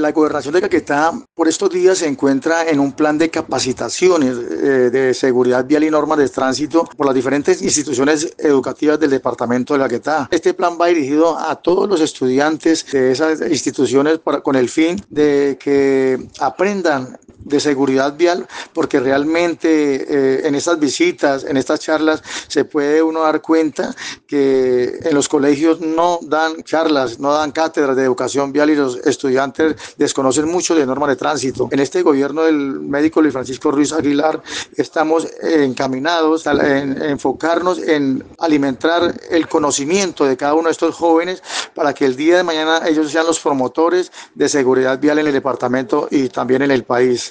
La gobernación de Caquetá por estos días se encuentra en un plan de capacitaciones de seguridad vial y normas de tránsito por las diferentes instituciones educativas del departamento de Caquetá. Este plan va dirigido a todos los estudiantes de esas instituciones con el fin de que aprendan de seguridad vial, porque realmente en estas visitas, en estas charlas, se puede uno dar cuenta que en los colegios no dan charlas, no dan cátedras de educación vial y los estudiantes desconocen mucho de normas de tránsito. En este gobierno del médico Luis Francisco Ruiz Aguilar estamos encaminados a enfocarnos en alimentar el conocimiento de cada uno de estos jóvenes para que el día de mañana ellos sean los promotores de seguridad vial en el departamento y también en el país.